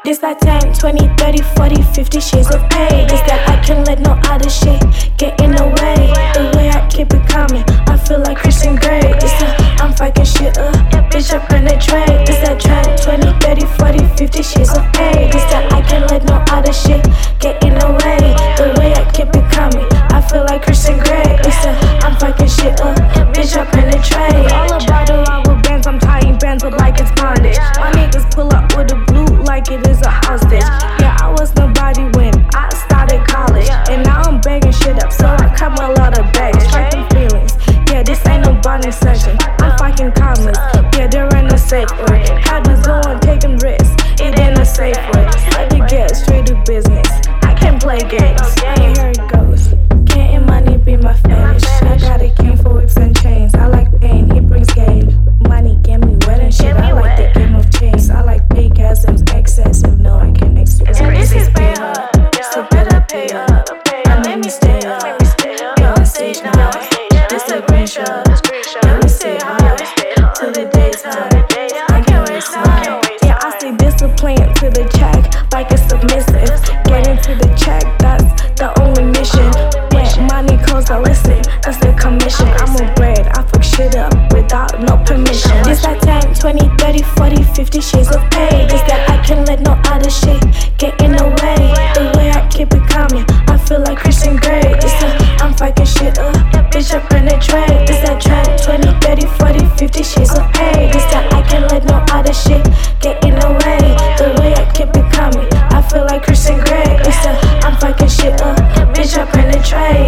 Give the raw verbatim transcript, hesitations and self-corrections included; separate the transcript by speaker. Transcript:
Speaker 1: This that ten, twenty, thirty, forty, fifty shades of pay. This that I can't let no other shit get in the way. The way I keep it coming, I feel like Christian Grey. This that I'm fucking shit up, bitch I penetrate. This that ten, twenty, thirty, forty, fifty shades of pay. This that I can't let no other shit get in the way. The way I keep it coming, I feel like Christian Grey. This that I'm fucking shit up, bitch I penetrate. All about the rubber bands, I'm tying bands up like it's bondage. My niggas pull up with a blue like it is a hostage. Yeah, I was nobody when I started college, and now I'm bagging shit up, so I cut my lot of bags. Strike them feelings, yeah, this ain't no bonding session. I'm fucking commas, yeah, they're in a safe way. Had to go and take them risks, it ain't a safe way. Let it get straight to business, I can't play games. Yeah, here it goes. Getting money be my fetish. I got a king for whips and chains. I like pain, he brings gain. Money get me wet and shit. I like the game of chains. I like orgasms, excessive. No, I can't explain. This is pay up, so better pay up. I made me stay up. You're on stage now. This the green shirt. Let me stay high till the daytime. I can't waste time. Yeah, I stay disciplined to the check, like it's submissive. Get into the check, that's the only mission. When money calls, I listen. That's the commission. I'm a bread, I fuck shit up without no permission. This that ten, twenty, thirty, forty, fifty shades of pay. This that I can't let no other shit get in the way. The way I keep it coming, I feel like Christian Grey. This that I'm fucking shit up, bitch I penetrate. This that ten, twenty, thirty, forty, fifty shades of pay. This that I can't let no other shit get in the way. The way I keep it coming, I feel like Christian Grey. This that I'm fucking shit up, bitch I penetrate.